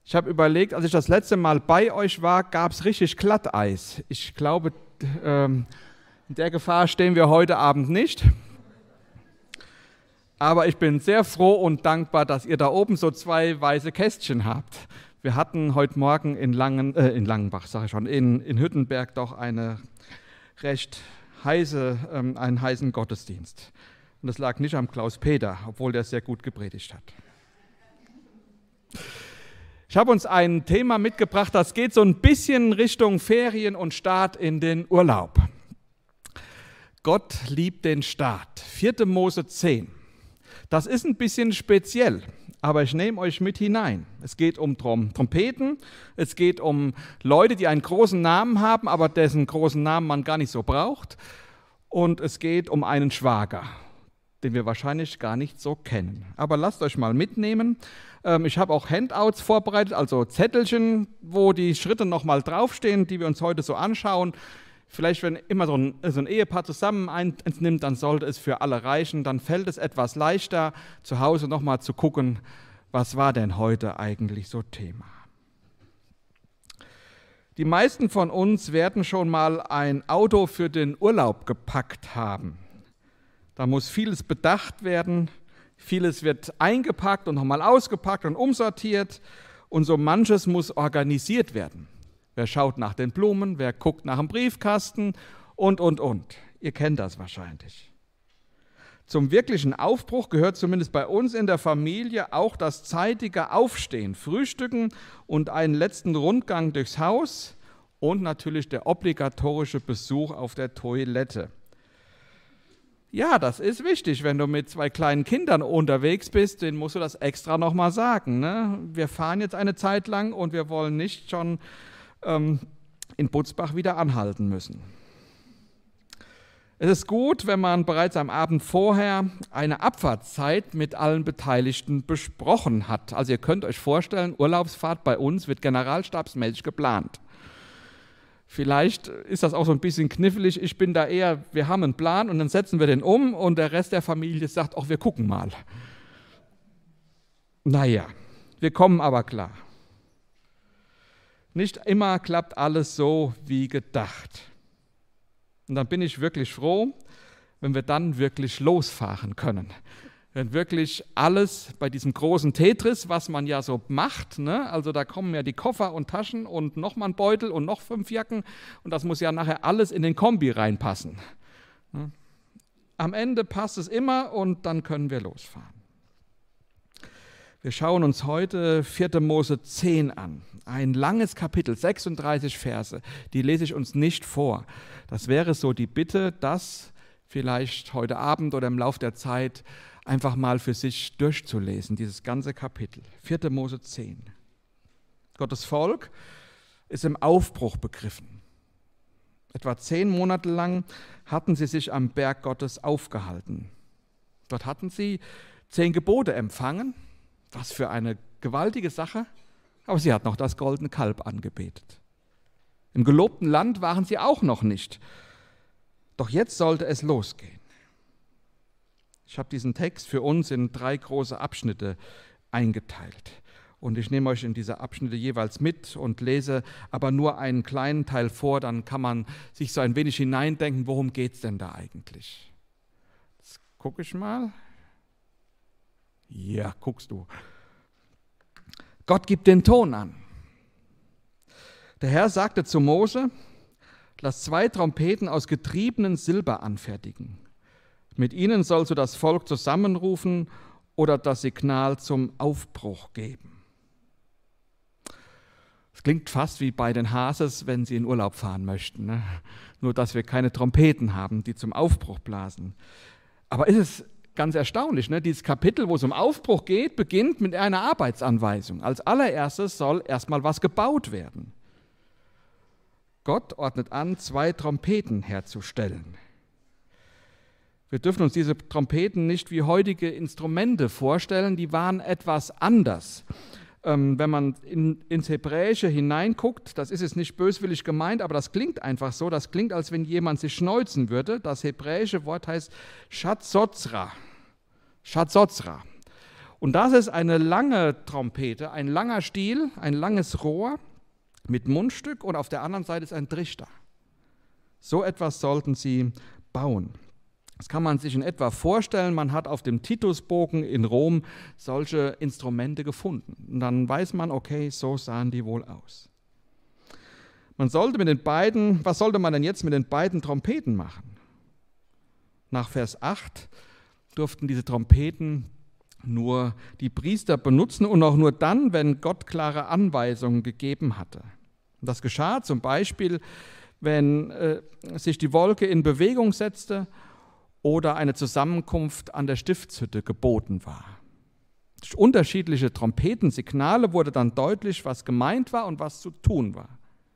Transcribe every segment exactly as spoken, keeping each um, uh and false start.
Ich habe überlegt, als ich das letzte Mal bei euch war, gab es richtig Glatteis. Ich glaube, ähm, in der Gefahr stehen wir heute Abend nicht. Aber ich bin sehr froh und dankbar, dass ihr da oben so zwei weiße Kästchen habt. Wir hatten heute Morgen in, Langen, äh, in Langenbach, sage ich schon, in, in Hüttenberg doch eine recht heiße, ähm, einen heißen Gottesdienst. Und das lag nicht am Klaus Peter, obwohl der sehr gut gepredigt hat. Ich habe uns ein Thema mitgebracht, das geht so ein bisschen Richtung Ferien und Start in den Urlaub. Gott liebt den Staat. vierte Mose zehn. Das ist ein bisschen speziell, aber ich nehme euch mit hinein. Es geht um Trom- Trompeten, es geht um Leute, die einen großen Namen haben, aber dessen großen Namen man gar nicht so braucht. Und es geht um einen Schwager, den wir wahrscheinlich gar nicht so kennen. Aber lasst euch mal mitnehmen. Ich habe auch Handouts vorbereitet, also Zettelchen, wo die Schritte nochmal draufstehen, die wir uns heute so anschauen. Vielleicht, wenn immer so ein, so ein Ehepaar zusammen eins nimmt, dann sollte es für alle reichen. Dann fällt es etwas leichter, zu Hause nochmal zu gucken, was war denn heute eigentlich so Thema. Die meisten von uns werden schon mal ein Auto für den Urlaub gepackt haben. Da muss vieles bedacht werden. Vieles wird eingepackt und nochmal ausgepackt und umsortiert und so manches muss organisiert werden. Wer schaut nach den Blumen, wer guckt nach dem Briefkasten und, und, und. Ihr kennt das wahrscheinlich. Zum wirklichen Aufbruch gehört zumindest bei uns in der Familie auch das zeitige Aufstehen, Frühstücken und einen letzten Rundgang durchs Haus und natürlich der obligatorische Besuch auf der Toilette. Ja, das ist wichtig, wenn du mit zwei kleinen Kindern unterwegs bist, denen musst du das extra nochmal sagen. Ne? Wir fahren jetzt eine Zeit lang und wir wollen nicht schon ähm, in Butzbach wieder anhalten müssen. Es ist gut, wenn man bereits am Abend vorher eine Abfahrtszeit mit allen Beteiligten besprochen hat. Also ihr könnt euch vorstellen, Urlaubsfahrt bei uns wird generalstabsmäßig geplant. Vielleicht ist das auch so ein bisschen knifflig. Ich bin da eher, wir haben einen Plan und dann setzen wir den um und der Rest der Familie sagt, ach, wir gucken mal. Naja, wir kommen aber klar. Nicht immer klappt alles so wie gedacht. Und dann bin ich wirklich froh, wenn wir dann wirklich losfahren können. Wenn wirklich alles bei diesem großen Tetris, was man ja so macht, ne? Also da kommen ja die Koffer und Taschen und nochmal ein Beutel und noch fünf Jacken und das muss ja nachher alles in den Kombi reinpassen. Ne? Am Ende passt es immer und dann können wir losfahren. Wir schauen uns heute vierte Mose zehn an. Ein langes Kapitel, sechsunddreißig Verse, die lese ich uns nicht vor. Das wäre so die Bitte, das vielleicht heute Abend oder im Lauf der Zeit einfach mal für sich durchzulesen, dieses ganze Kapitel. vierte Mose zehn. Gottes Volk ist im Aufbruch begriffen. Etwa zehn Monate lang hatten sie sich am Berg Gottes aufgehalten. Dort hatten sie zehn Gebote empfangen. Was für eine gewaltige Sache. Aber sie hatten noch das goldene Kalb angebetet. Im gelobten Land waren sie auch noch nicht. Doch jetzt sollte es losgehen. Ich habe diesen Text für uns in drei große Abschnitte eingeteilt. Und ich nehme euch in diese Abschnitte jeweils mit und lese aber nur einen kleinen Teil vor, dann kann man sich so ein wenig hineindenken, worum geht es denn da eigentlich? Jetzt gucke ich mal. Ja, guckst du. Gott gibt den Ton an. Der Herr sagte zu Mose, lass zwei Trompeten aus getriebenem Silber anfertigen. Mit ihnen sollst du das Volk zusammenrufen oder das Signal zum Aufbruch geben. Es klingt fast wie bei den Hases, wenn sie in Urlaub fahren möchten. Ne? Nur, dass wir keine Trompeten haben, die zum Aufbruch blasen. Aber ist es ganz erstaunlich, ne? Dieses Kapitel, wo es um Aufbruch geht, beginnt mit einer Arbeitsanweisung. Als allererstes soll erstmal was gebaut werden. Gott ordnet an, zwei Trompeten herzustellen. Wir dürfen uns diese Trompeten nicht wie heutige Instrumente vorstellen, die waren etwas anders. Ähm, wenn man in, ins Hebräische hineinguckt, das ist jetzt nicht böswillig gemeint, aber das klingt einfach so, das klingt, als wenn jemand sich schneuzen würde. Das hebräische Wort heißt Chatzozra. Chatzozra. Und das ist eine lange Trompete, ein langer Stiel, ein langes Rohr mit Mundstück und auf der anderen Seite ist ein Trichter. So etwas sollten sie bauen. Das kann man sich in etwa vorstellen, man hat auf dem Titusbogen in Rom solche Instrumente gefunden. Und dann weiß man, okay, so sahen die wohl aus. Man sollte mit den beiden, was sollte man denn jetzt mit den beiden Trompeten machen? Nach Vers acht durften diese Trompeten nur die Priester benutzen und auch nur dann, wenn Gott klare Anweisungen gegeben hatte. Und das geschah zum Beispiel, wenn äh, sich die Wolke in Bewegung setzte oder eine Zusammenkunft an der Stiftshütte geboten war. Durch unterschiedliche Trompetensignale wurde dann deutlich, was gemeint war und was zu tun war.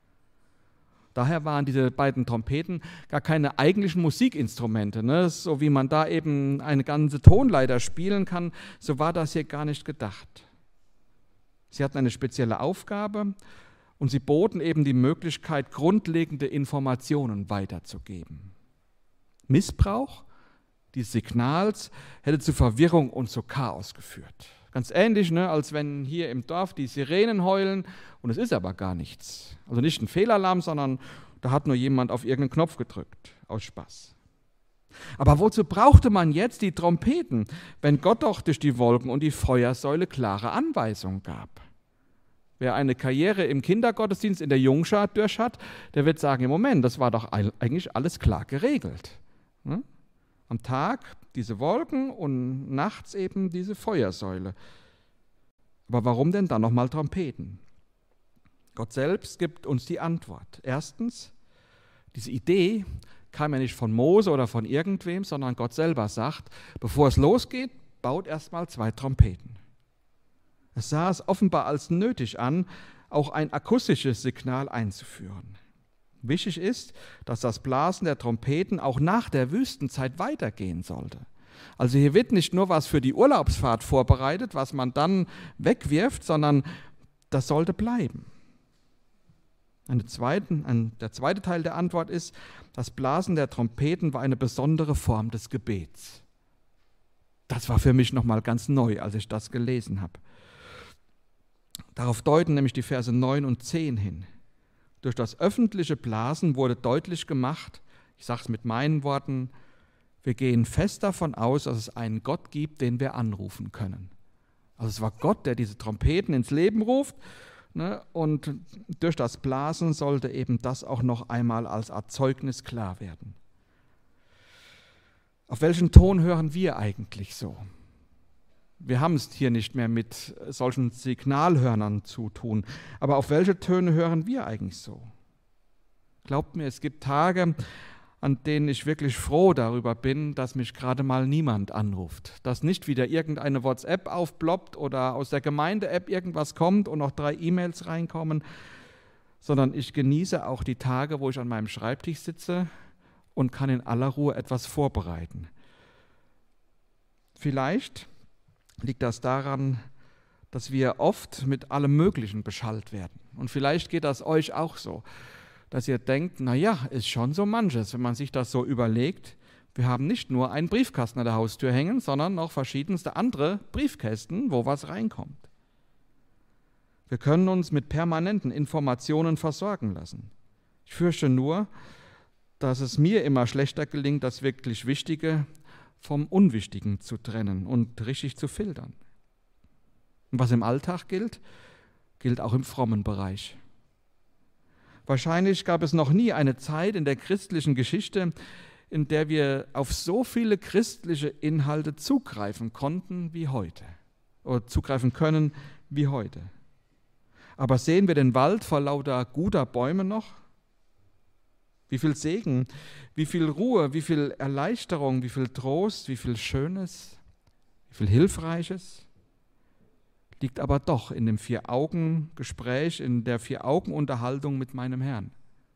Daher waren diese beiden Trompeten gar keine eigentlichen Musikinstrumente, ne? So wie man da eben eine ganze Tonleiter spielen kann, so war das hier gar nicht gedacht. Sie hatten eine spezielle Aufgabe und sie boten eben die Möglichkeit, grundlegende Informationen weiterzugeben. Missbrauch dieses Signals hätte zu Verwirrung und zu Chaos geführt. Ganz ähnlich, ne, als wenn hier im Dorf die Sirenen heulen und es ist aber gar nichts. Also nicht ein Fehlalarm, sondern da hat nur jemand auf irgendeinen Knopf gedrückt, aus Spaß. Aber wozu brauchte man jetzt die Trompeten, wenn Gott doch durch die Wolken und die Feuersäule klare Anweisungen gab? Wer eine Karriere im Kindergottesdienst in der Jungschar durch hat, der wird sagen, im Moment, das war doch eigentlich alles klar geregelt. Ne? Am Tag diese Wolken und nachts eben diese Feuersäule. Aber warum denn dann nochmal Trompeten? Gott selbst gibt uns die Antwort. Erstens, diese Idee kam ja nicht von Mose oder von irgendwem, sondern Gott selber sagt, bevor es losgeht, baut erstmal zwei Trompeten. Es sah es offenbar als nötig an, auch ein akustisches Signal einzuführen. Wichtig ist, dass das Blasen der Trompeten auch nach der Wüstenzeit weitergehen sollte. Also hier wird nicht nur was für die Urlaubsfahrt vorbereitet, was man dann wegwirft, sondern das sollte bleiben. Eine zweiten, ein, der zweite Teil der Antwort ist, das Blasen der Trompeten war eine besondere Form des Gebets. Das war für mich nochmal ganz neu, als ich das gelesen habe. Darauf deuten nämlich die Verse neun und zehn hin. Durch das öffentliche Blasen wurde deutlich gemacht, ich sage es mit meinen Worten, wir gehen fest davon aus, dass es einen Gott gibt, den wir anrufen können. Also es war Gott, der diese Trompeten ins Leben ruft, ne, und durch das Blasen sollte eben das auch noch einmal als Art Zeugnis klar werden. Auf welchen Ton hören wir eigentlich so? Wir haben es hier nicht mehr mit solchen Signalhörnern zu tun. Aber auf welche Töne hören wir eigentlich so? Glaubt mir, es gibt Tage, an denen ich wirklich froh darüber bin, dass mich gerade mal niemand anruft. Dass nicht wieder irgendeine WhatsApp aufploppt oder aus der Gemeinde-App irgendwas kommt und noch drei E-Mails reinkommen, sondern ich genieße auch die Tage, wo ich an meinem Schreibtisch sitze und kann in aller Ruhe etwas vorbereiten. Vielleicht liegt das daran, dass wir oft mit allem Möglichen beschallt werden. Und vielleicht geht das euch auch so, dass ihr denkt, naja, ist schon so manches, wenn man sich das so überlegt. Wir haben nicht nur einen Briefkasten an der Haustür hängen, sondern noch verschiedenste andere Briefkästen, wo was reinkommt. Wir können uns mit permanenten Informationen versorgen lassen. Ich fürchte nur, dass es mir immer schlechter gelingt, das wirklich Wichtige vom Unwichtigen zu trennen und richtig zu filtern. Und was im Alltag gilt, gilt auch im frommen Bereich. Wahrscheinlich gab es noch nie eine Zeit in der christlichen Geschichte, in der wir auf so viele christliche Inhalte zugreifen konnten wie heute oder zugreifen können wie heute. Aber sehen wir den Wald vor lauter guter Bäume noch? Wie viel Segen, wie viel Ruhe, wie viel Erleichterung, wie viel Trost, wie viel Schönes, wie viel Hilfreiches liegt aber doch in dem Vier-Augen-Gespräch, in der Vier-Augen-Unterhaltung mit meinem Herrn.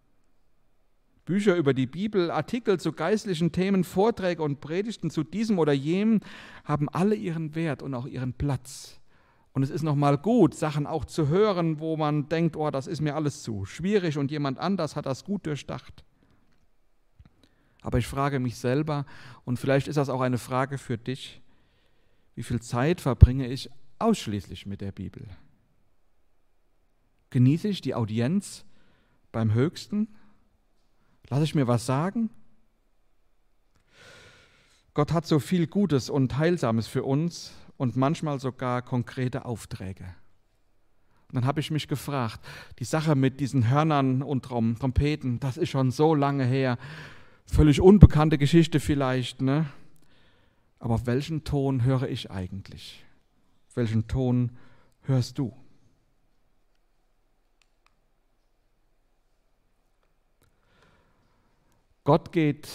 Bücher über die Bibel, Artikel zu geistlichen Themen, Vorträge und Predigten zu diesem oder jenem haben alle ihren Wert und auch ihren Platz. Und es ist nochmal gut, Sachen auch zu hören, wo man denkt, oh, das ist mir alles zu schwierig und jemand anders hat das gut durchdacht. Aber ich frage mich selber, und vielleicht ist das auch eine Frage für dich, Wie viel Zeit verbringe ich ausschließlich mit der Bibel? Genieße ich die Audienz beim Höchsten? Lasse ich mir was sagen? Gott hat so viel Gutes und Heilsames für uns und manchmal sogar konkrete Aufträge. Und dann habe ich mich gefragt, die Sache mit diesen Hörnern und Trom- Trompeten, das ist schon so lange her, völlig unbekannte Geschichte vielleicht, ne? Aber auf welchen Ton höre ich eigentlich? Auf welchen Ton hörst du? Gott geht,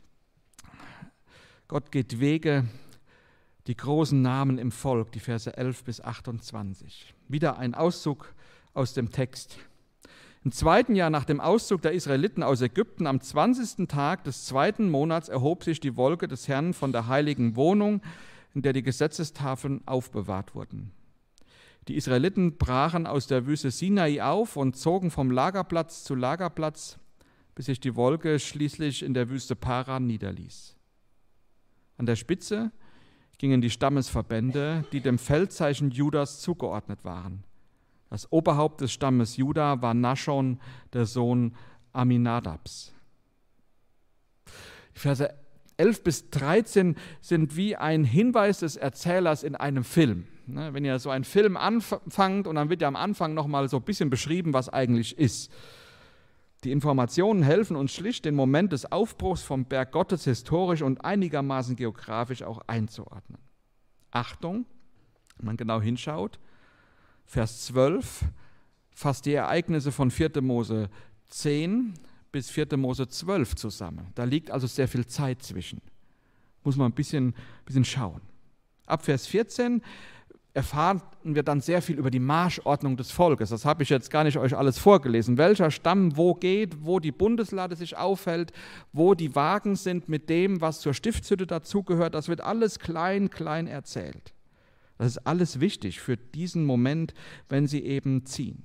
Gott geht Wege, die großen Namen im Volk, die Verse elf bis achtundzwanzig. Wieder ein Auszug aus dem Text. Im zweiten Jahr nach dem Auszug der Israeliten aus Ägypten, am zwanzigsten Tag des zweiten Monats, erhob sich die Wolke des Herrn von der heiligen Wohnung, in der die Gesetzestafeln aufbewahrt wurden. Die Israeliten brachen aus der Wüste Sinai auf und zogen vom Lagerplatz zu Lagerplatz, bis sich die Wolke schließlich in der Wüste Paran niederließ. An der Spitze gingen die Stammesverbände, die dem Feldzeichen Judas zugeordnet waren. Das Oberhaupt des Stammes Juda war Naschon, der Sohn Aminadabs. Die Verse elf bis dreizehn sind wie ein Hinweis des Erzählers in einem Film. Wenn ihr so einen Film anfangt und dann wird ja am Anfang nochmal so ein bisschen beschrieben, was eigentlich ist. Die Informationen helfen uns schlicht, den Moment des Aufbruchs vom Berg Gottes historisch und einigermaßen geografisch auch einzuordnen. Achtung, wenn man genau hinschaut, Vers zwölf fasst die Ereignisse von vierter Mose zehn bis vierter Mose zwölf zusammen. Da liegt also sehr viel Zeit zwischen. Muss man ein bisschen, bisschen schauen. Ab Vers vierzehn erfahren wir dann sehr viel über die Marschordnung des Volkes. Das habe ich jetzt gar nicht euch alles vorgelesen. Welcher Stamm wo geht, wo die Bundeslade sich aufhält, wo die Wagen sind mit dem, was zur Stiftshütte dazugehört. Das wird alles klein, klein erzählt. Das ist alles wichtig für diesen Moment, wenn sie eben ziehen.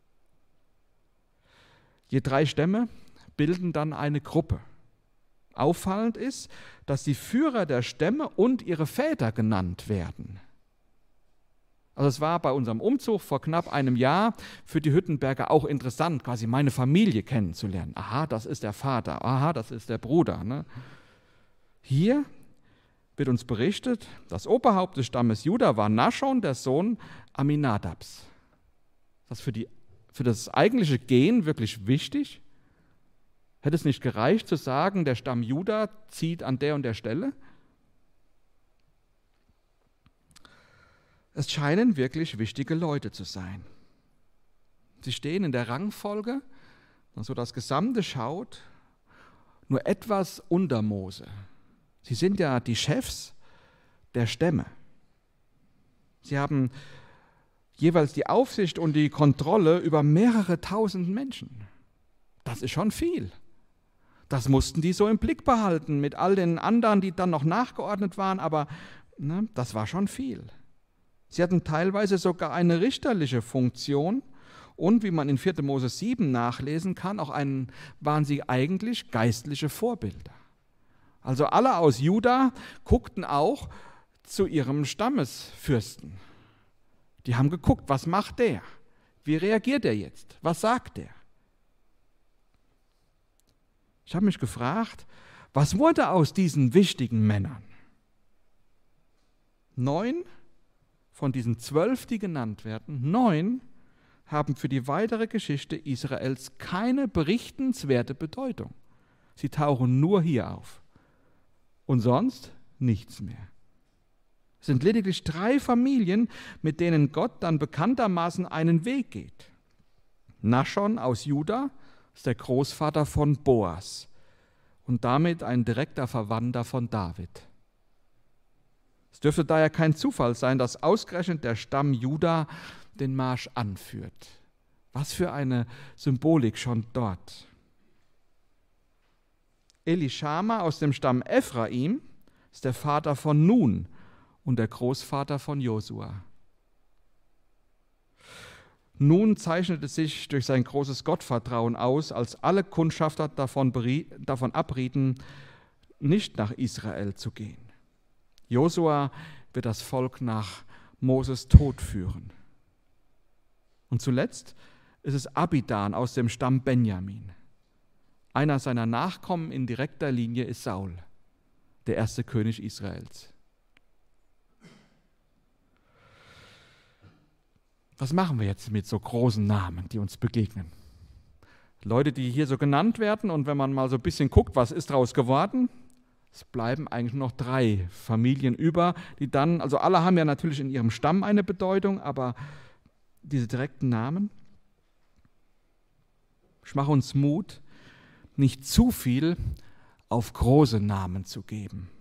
Je drei Stämme bilden dann eine Gruppe. Auffallend ist, dass die Führer der Stämme und ihre Väter genannt werden. Also es war bei unserem Umzug vor knapp einem Jahr für die Hüttenberger auch interessant, quasi meine Familie kennenzulernen. Aha, das ist der Vater, aha, das ist der Bruder. Ne? Hier wird uns berichtet, das Oberhaupt des Stammes Juda war Naschon, der Sohn Aminadabs. Das ist für, die, für das eigentliche Gen wirklich wichtig. Hätte es nicht gereicht zu sagen, der Stamm Juda zieht an der und der Stelle? Es scheinen wirklich wichtige Leute zu sein. Sie stehen in der Rangfolge, und so das Gesamte schaut, nur etwas unter Mose. Sie sind ja die Chefs der Stämme. Sie haben jeweils die Aufsicht und die Kontrolle über mehrere tausend Menschen. Das ist schon viel. Das mussten die so im Blick behalten mit all den anderen, die dann noch nachgeordnet waren, aber ne, das war schon viel. Sie hatten teilweise sogar eine richterliche Funktion und, wie man in vierter Mose sieben nachlesen kann, auch einen, waren sie eigentlich geistliche Vorbilder. Also alle aus Juda guckten auch zu ihrem Stammesfürsten. Die haben geguckt, was macht der? Wie reagiert er jetzt? Was sagt er? Ich habe mich gefragt, was wurde aus diesen wichtigen Männern? Neun von diesen zwölf, die genannt werden, neun haben für die weitere Geschichte Israels keine berichtenswerte Bedeutung. Sie tauchen nur hier auf. Und sonst nichts mehr. Es sind lediglich drei Familien, mit denen Gott dann bekanntermaßen einen Weg geht. Naschon aus Juda ist der Großvater von Boas und damit ein direkter Verwandter von David. Es dürfte daher kein Zufall sein, dass ausgerechnet der Stamm Juda den Marsch anführt. Was für eine Symbolik schon dort. Elischama aus dem Stamm Ephraim ist der Vater von Nun und der Großvater von Josua. Nun zeichnete sich durch sein großes Gottvertrauen aus, als alle Kundschafter davon, davon abrieten, nicht nach Israel zu gehen. Josua wird das Volk nach Moses Tod führen. Und zuletzt ist es Abidan aus dem Stamm Benjamin. Einer seiner Nachkommen in direkter Linie ist Saul, der erste König Israels. Was machen wir jetzt mit so großen Namen, die uns begegnen? Leute, die hier so genannt werden, und wenn man mal so ein bisschen guckt, was ist daraus geworden, es bleiben eigentlich nur noch drei Familien über, die dann, also alle haben ja natürlich in ihrem Stamm eine Bedeutung, aber diese direkten Namen, ich mache uns Mut, nicht zu viel auf große Namen zu geben.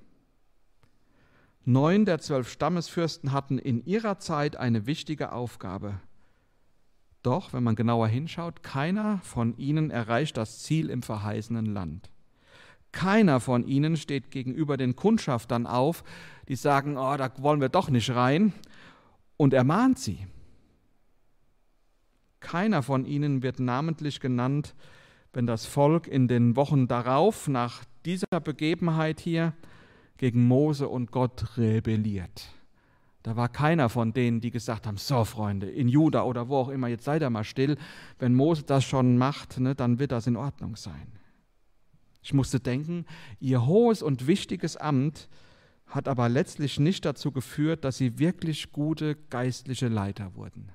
Neun der zwölf Stammesfürsten hatten in ihrer Zeit eine wichtige Aufgabe. Doch, wenn man genauer hinschaut, keiner von ihnen erreicht das Ziel im verheißenen Land. Keiner von ihnen steht gegenüber den Kundschaftern auf, die sagen, oh, da wollen wir doch nicht rein, und ermahnt sie. Keiner von ihnen wird namentlich genannt, wenn das Volk in den Wochen darauf, nach dieser Begebenheit hier, gegen Mose und Gott rebelliert. Da war keiner von denen, die gesagt haben, so Freunde, in Juda oder wo auch immer, jetzt seid ihr mal still, wenn Mose das schon macht, ne, dann wird das in Ordnung sein. Ich musste denken, ihr hohes und wichtiges Amt hat aber letztlich nicht dazu geführt, dass sie wirklich gute geistliche Leiter wurden.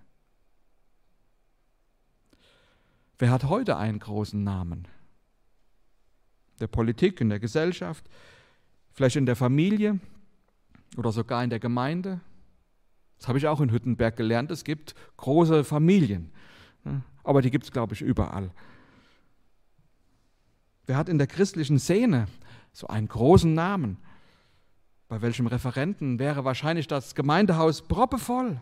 Wer hat heute einen großen Namen? In der Politik, in der Gesellschaft, vielleicht in der Familie oder sogar in der Gemeinde. Das habe ich auch in Hüttenberg gelernt. Es gibt große Familien, aber die gibt es, glaube ich, überall. Wer hat in der christlichen Szene so einen großen Namen? Bei welchem Referenten wäre wahrscheinlich das Gemeindehaus proppevoll?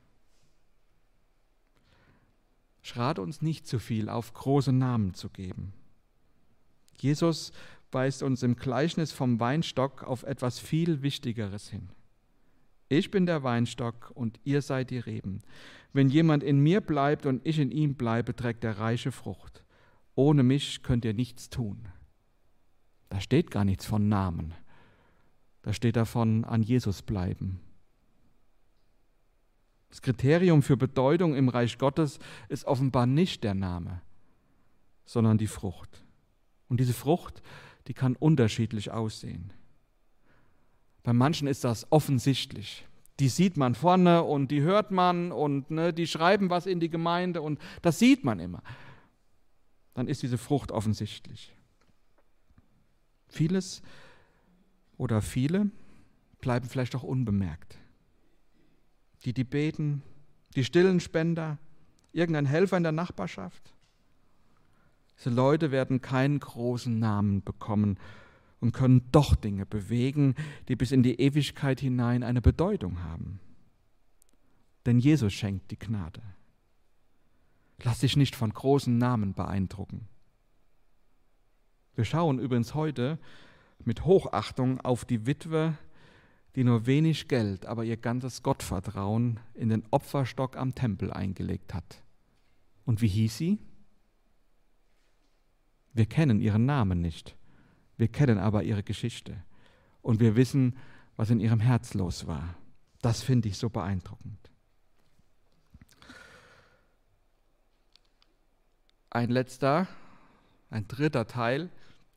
Ich rate uns nicht zu viel auf große Namen zu geben. Jesus weist uns im Gleichnis vom Weinstock auf etwas viel Wichtigeres hin. Ich bin der Weinstock und ihr seid die Reben. Wenn jemand in mir bleibt und ich in ihm bleibe, trägt er reiche Frucht. Ohne mich könnt ihr nichts tun. Da steht gar nichts von Namen. Da steht davon, an Jesus bleiben. Das Kriterium für Bedeutung im Reich Gottes ist offenbar nicht der Name, sondern die Frucht. Und diese Frucht, die kann unterschiedlich aussehen. Bei manchen ist das offensichtlich. Die sieht man vorne und die hört man und ne, die schreiben was in die Gemeinde und das sieht man immer. Dann ist diese Frucht offensichtlich. Vieles oder viele bleiben vielleicht auch unbemerkt. Die, die beten, die stillen Spender, irgendein Helfer in der Nachbarschaft. Diese Leute werden keinen großen Namen bekommen und können doch Dinge bewegen, die bis in die Ewigkeit hinein eine Bedeutung haben. Denn Jesus schenkt die Gnade. Lass dich nicht von großen Namen beeindrucken. Wir schauen übrigens heute mit Hochachtung auf die Witwe, die nur wenig Geld, aber ihr ganzes Gottvertrauen in den Opferstock am Tempel eingelegt hat. Und wie hieß sie? Wir kennen ihren Namen nicht, wir kennen aber ihre Geschichte und wir wissen, was in ihrem Herz los war. Das finde ich so beeindruckend. Ein letzter, ein dritter Teil.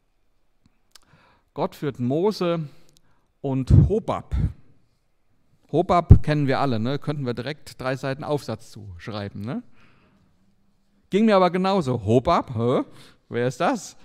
Gott führt Mose und Hobab. Hobab kennen wir alle, ne? Könnten wir direkt drei Seiten Aufsatz zuschreiben. Ne? Ging mir aber genauso. Hobab, hä? Wer ist das?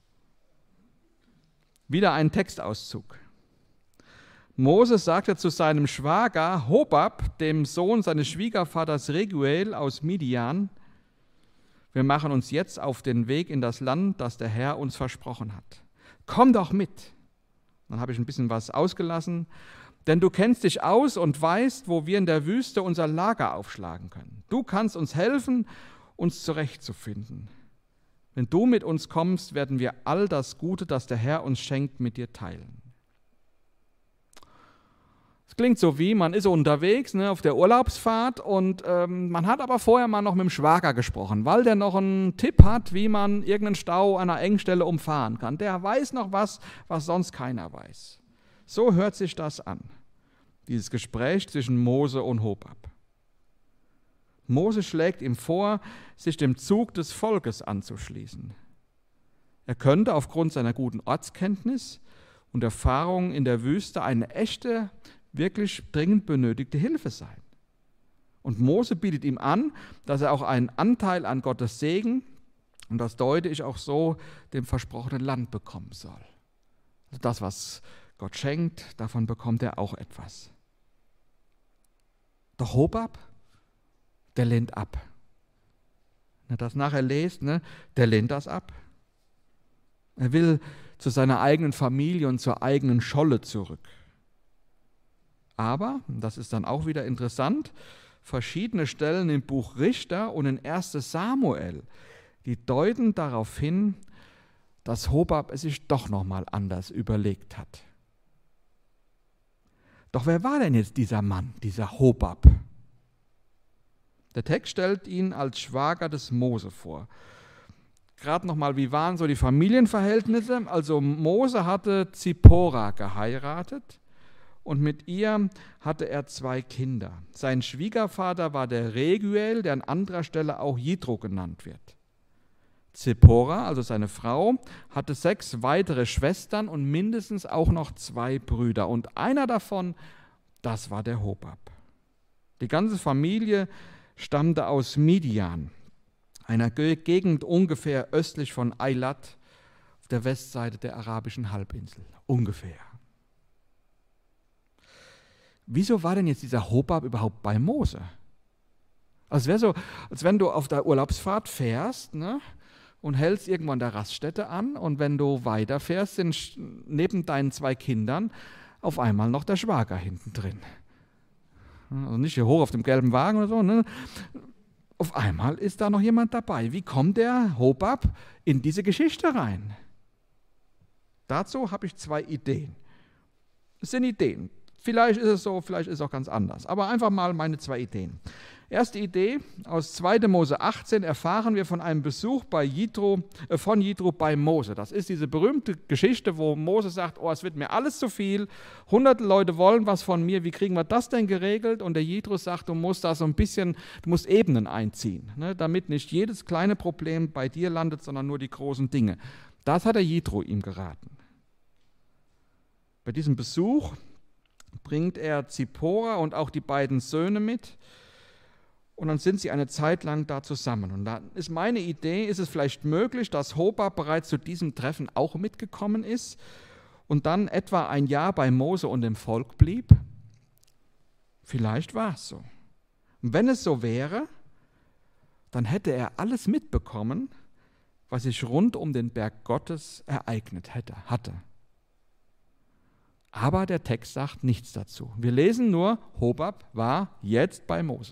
Wieder ein Textauszug. Moses sagte zu seinem Schwager Hobab, dem Sohn seines Schwiegervaters Reguel aus Midian, wir machen uns jetzt auf den Weg in das Land, das der Herr uns versprochen hat. Komm doch mit. Dann habe ich ein bisschen was ausgelassen. Denn du kennst dich aus und weißt, wo wir in der Wüste unser Lager aufschlagen können. Du kannst uns helfen, uns zurechtzufinden. Wenn du mit uns kommst, werden wir all das Gute, das der Herr uns schenkt, mit dir teilen. Es klingt so wie, man ist unterwegs ne, auf der Urlaubsfahrt und ähm, man hat aber vorher mal noch mit dem Schwager gesprochen, weil der noch einen Tipp hat, wie man irgendeinen Stau an einer Engstelle umfahren kann. Der weiß noch was, was sonst keiner weiß. So hört sich das an. dieses Gespräch zwischen Mose und Hobab. Mose schlägt ihm vor, sich dem Zug des Volkes anzuschließen. Er könnte aufgrund seiner guten Ortskenntnis und Erfahrung in der Wüste eine echte, wirklich dringend benötigte Hilfe sein. Und Mose bietet ihm an, dass er auch einen Anteil an Gottes Segen, und das deute ich auch so, dem versprochenen Land bekommen soll. Also das, was Gott schenkt, davon bekommt er auch etwas. Doch Hobab, der lehnt ab. Wenn ihr das nachher lest, ne, der lehnt das ab. Er will zu seiner eigenen Familie und zur eigenen Scholle zurück. Aber, das ist dann auch wieder interessant, verschiedene Stellen im Buch Richter und in erstes Samuel, die deuten darauf hin, dass Hobab es sich doch nochmal anders überlegt hat. Doch wer war denn jetzt dieser Mann, dieser Hobab? Der Text stellt ihn als Schwager des Mose vor. Gerade nochmal, wie waren so die Familienverhältnisse? Also Mose hatte Zippora geheiratet und mit ihr hatte er zwei Kinder. Sein Schwiegervater war der Reguel, der an anderer Stelle auch Jitro genannt wird. Zippora, also seine Frau, hatte sechs weitere Schwestern und mindestens auch noch zwei Brüder. Und einer davon, das war der Hobab. Die ganze Familie stammte aus Midian, einer Gegend ungefähr östlich von Eilat, auf der Westseite der arabischen Halbinsel. Ungefähr. Wieso war denn jetzt dieser Hobab überhaupt bei Mose? Also es wäre so, als wenn du auf der Urlaubsfahrt fährst, ne, und hältst irgendwo an der Raststätte an und wenn du weiterfährst, sind neben deinen zwei Kindern auf einmal noch der Schwager hinten drin. Also nicht hier hoch auf dem gelben Wagen oder so, ne? Auf einmal ist da noch jemand dabei. Wie kommt der Hobab in diese Geschichte rein? Dazu habe ich zwei Ideen. Es sind Ideen. Vielleicht ist es so, vielleicht ist es auch ganz anders. Aber einfach mal meine zwei Ideen. Erste Idee, aus zweiter Mose achtzehn erfahren wir von einem Besuch bei Jitro, äh, von Jitro bei Mose. Das ist diese berühmte Geschichte, wo Mose sagt, oh, es wird mir alles zu viel, hunderte Leute wollen was von mir, wie kriegen wir das denn geregelt? Und der Jitro sagt, du musst da so ein bisschen, du musst Ebenen einziehen, ne, damit nicht jedes kleine Problem bei dir landet, sondern nur die großen Dinge. Das hat der Jitro ihm geraten. Bei diesem Besuch bringt er Zippora und auch die beiden Söhne mit. Und dann sind sie eine Zeit lang da zusammen. Und da ist meine Idee, ist es vielleicht möglich, dass Hobab bereits zu diesem Treffen auch mitgekommen ist und dann etwa ein Jahr bei Mose und dem Volk blieb? Vielleicht war es so. Und wenn es so wäre, dann hätte er alles mitbekommen, was sich rund um den Berg Gottes ereignet hätte, hatte. Aber der Text sagt nichts dazu. Wir lesen nur, Hobab war jetzt bei Mose.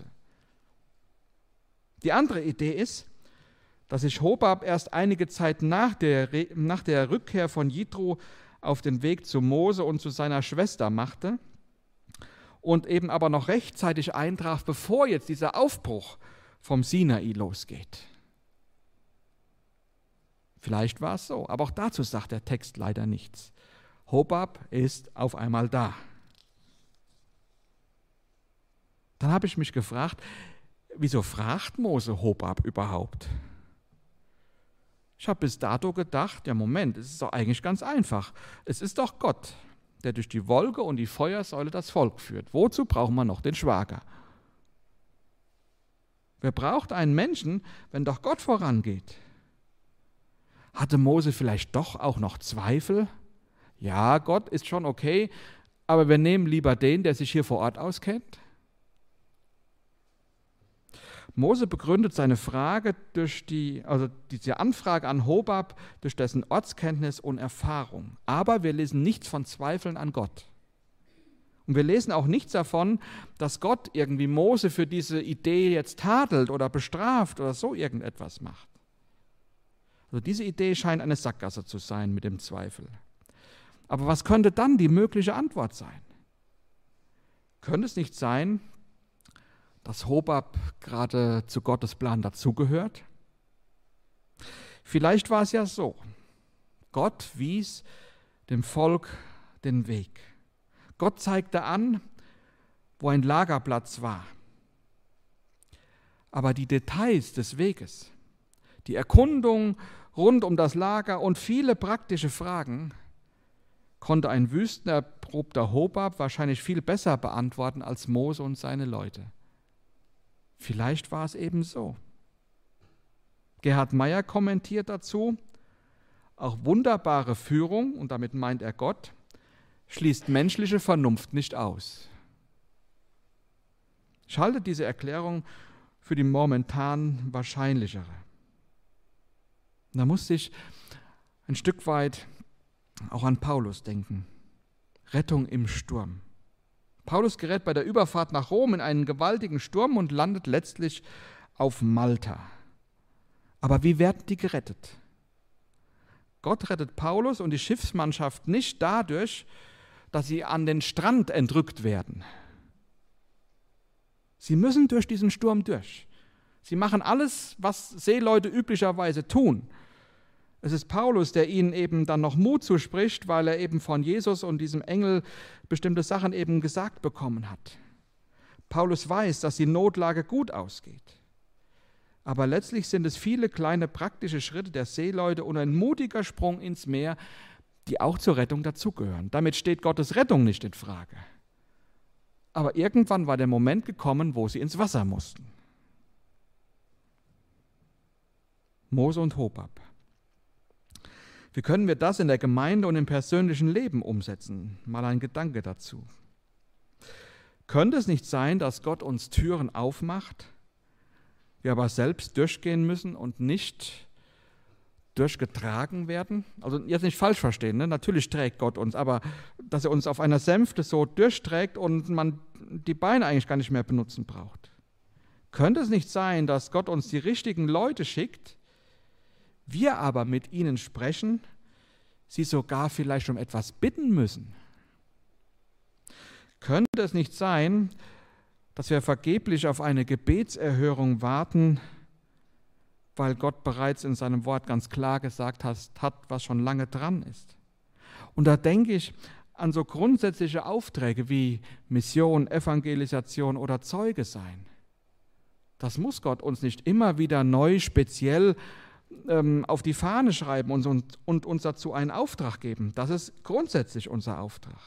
Die andere Idee ist, dass sich Hobab erst einige Zeit nach der, nach der Rückkehr von Jitro auf den Weg zu Mose und zu seiner Schwester machte und eben aber noch rechtzeitig eintraf, bevor jetzt dieser Aufbruch vom Sinai losgeht. Vielleicht war es so, aber auch dazu sagt der Text leider nichts. Hobab ist auf einmal da. Dann habe ich mich gefragt, wieso fragt Mose Hobab überhaupt? Ich habe bis dato gedacht, ja Moment, es ist doch eigentlich ganz einfach. Es ist doch Gott, der durch die Wolke und die Feuersäule das Volk führt. Wozu brauchen wir noch den Schwager? Wer braucht einen Menschen, wenn doch Gott vorangeht? Hatte Mose vielleicht doch auch noch Zweifel? Ja, Gott ist schon okay, aber wir nehmen lieber den, der sich hier vor Ort auskennt. Mose begründet seine Frage durch die, also diese Anfrage an Hobab durch dessen Ortskenntnis und Erfahrung. Aber wir lesen nichts von Zweifeln an Gott. Und wir lesen auch nichts davon, dass Gott irgendwie Mose für diese Idee jetzt tadelt oder bestraft oder so irgendetwas macht. Also diese Idee scheint eine Sackgasse zu sein mit dem Zweifel. Aber was könnte dann die mögliche Antwort sein? Könnte es nicht sein, dass Hobab gerade zu Gottes Plan dazugehört? Vielleicht war es ja so. Gott wies dem Volk den Weg. Gott zeigte an, wo ein Lagerplatz war. Aber die Details des Weges, die Erkundung rund um das Lager und viele praktische Fragen konnte ein wüstenerprobter Hobab wahrscheinlich viel besser beantworten als Mose und seine Leute. Vielleicht war es eben so. Gerhard Meyer kommentiert dazu, auch wunderbare Führung, und damit meint er Gott, schließt menschliche Vernunft nicht aus. Ich halte diese Erklärung für die momentan wahrscheinlichere. Da musste ich ein Stück weit auch an Paulus denken. Rettung im Sturm. Paulus gerät bei der Überfahrt nach Rom in einen gewaltigen Sturm und landet letztlich auf Malta. Aber wie werden die gerettet? Gott rettet Paulus und die Schiffsmannschaft nicht dadurch, dass sie an den Strand entrückt werden. Sie müssen durch diesen Sturm durch. Sie machen alles, was Seeleute üblicherweise tun. Es ist Paulus, der ihnen eben dann noch Mut zuspricht, weil er eben von Jesus und diesem Engel bestimmte Sachen eben gesagt bekommen hat. Paulus weiß, dass die Notlage gut ausgeht. Aber letztlich sind es viele kleine praktische Schritte der Seeleute und ein mutiger Sprung ins Meer, die auch zur Rettung dazugehören. Damit steht Gottes Rettung nicht in Frage. Aber irgendwann war der Moment gekommen, wo sie ins Wasser mussten. Mose und Hobab. Wie können wir das in der Gemeinde und im persönlichen Leben umsetzen? Mal ein Gedanke dazu. Könnte es nicht sein, dass Gott uns Türen aufmacht, wir aber selbst durchgehen müssen und nicht durchgetragen werden? Also jetzt nicht falsch verstehen, ne? Natürlich trägt Gott uns, aber dass er uns auf einer Sänfte so durchträgt und man die Beine eigentlich gar nicht mehr benutzen braucht. Könnte es nicht sein, dass Gott uns die richtigen Leute schickt, wir aber mit ihnen sprechen, sie sogar vielleicht um etwas bitten müssen? Könnte es nicht sein, dass wir vergeblich auf eine Gebetserhörung warten, weil Gott bereits in seinem Wort ganz klar gesagt hat, was schon lange dran ist? Und da denke ich an so grundsätzliche Aufträge wie Mission, Evangelisation oder Zeuge sein. Das muss Gott uns nicht immer wieder neu speziell ähm, auf die Fahne schreiben und, und, und uns dazu einen Auftrag geben. Das ist grundsätzlich unser Auftrag.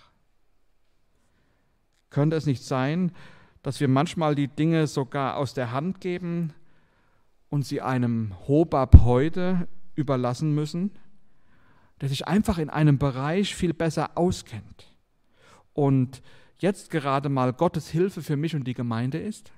Könnte es nicht sein, dass wir manchmal die Dinge sogar aus der Hand geben und sie einem Hobab heute überlassen müssen, der sich einfach in einem Bereich viel besser auskennt und jetzt gerade mal Gottes Hilfe für mich und die Gemeinde ist?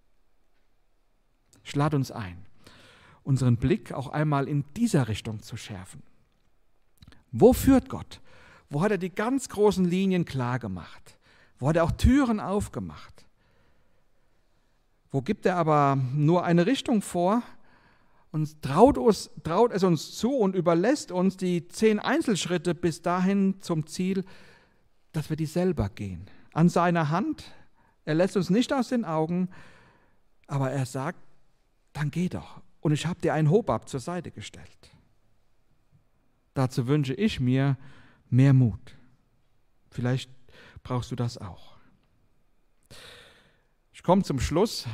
Ich lade uns ein, unseren Blick auch einmal in dieser Richtung zu schärfen. Wo führt Gott? Wo hat er die ganz großen Linien klar gemacht? Wo hat er auch Türen aufgemacht? Wo gibt er aber nur eine Richtung vor und traut, uns, traut es uns zu und überlässt uns die zehn Einzelschritte bis dahin zum Ziel, dass wir die selber gehen. An seiner Hand, er lässt uns nicht aus den Augen, aber er sagt, dann geh doch. Und ich habe dir einen Hobab zur Seite gestellt. Dazu wünsche ich mir mehr Mut. Vielleicht brauchst du das auch. Ich komme zum Schluss.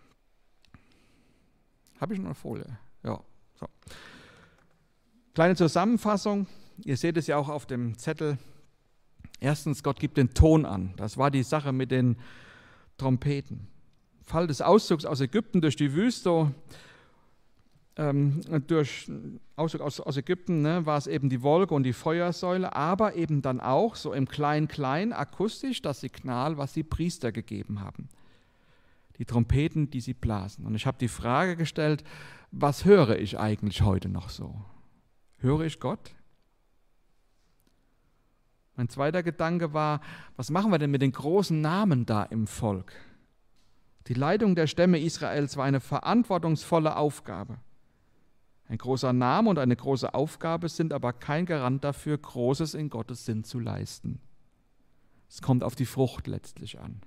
Habe ich noch eine Folie? Ja. So. Kleine Zusammenfassung. Ihr seht es ja auch auf dem Zettel. Erstens, Gott gibt den Ton an. Das war die Sache mit den Trompeten. Fall des Auszugs aus Ägypten durch die Wüste, ähm, durch Auszug aus, aus Ägypten ne, war es eben die Wolke und die Feuersäule, aber eben dann auch so im Klein-Klein akustisch das Signal, was die Priester gegeben haben. Die Trompeten, die sie blasen. Und ich habe die Frage gestellt, was höre ich eigentlich heute noch so? Höre ich Gott? Mein zweiter Gedanke war, was machen wir denn mit den großen Namen da im Volk? Die Leitung der Stämme Israels war eine verantwortungsvolle Aufgabe. Ein großer Name und eine große Aufgabe sind aber kein Garant dafür, Großes in Gottes Sinn zu leisten. Es kommt auf die Frucht letztlich an.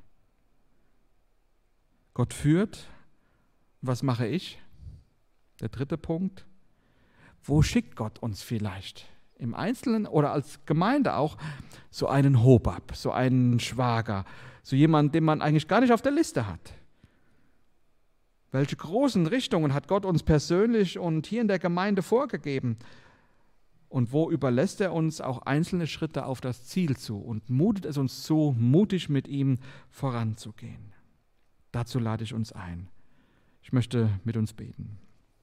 Gott führt. Was mache ich? Der dritte Punkt. Wo schickt Gott uns vielleicht im Einzelnen oder als Gemeinde auch, so einen Hobab, so einen Schwager, so jemanden, den man eigentlich gar nicht auf der Liste hat. Welche großen Richtungen hat Gott uns persönlich und hier in der Gemeinde vorgegeben? Und wo überlässt er uns auch einzelne Schritte auf das Ziel zu und mutet es uns zu, mutig mit ihm voranzugehen? Dazu lade ich uns ein. Ich möchte mit uns beten.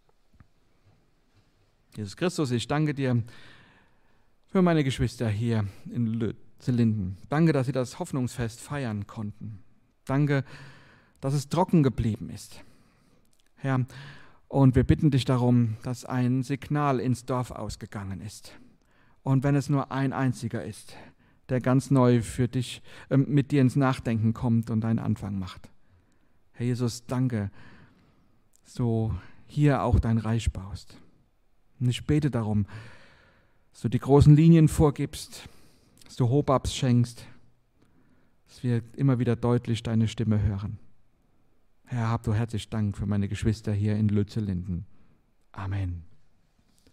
Jesus Christus, ich danke dir für meine Geschwister hier in Lützellinden. Danke, dass sie das Hoffnungsfest feiern konnten. Danke, dass es trocken geblieben ist. Herr, und wir bitten dich darum, dass ein Signal ins Dorf ausgegangen ist. Und wenn es nur ein einziger ist, der ganz neu für dich, äh, mit dir ins Nachdenken kommt und einen Anfang macht. Herr Jesus, danke, so hier auch dein Reich baust. Und ich bete darum, dass du die großen Linien vorgibst, dass du Hobabs schenkst, dass wir immer wieder deutlich deine Stimme hören. Herr, hab du herzlich Dank für meine Geschwister hier in Lützellinden. Amen.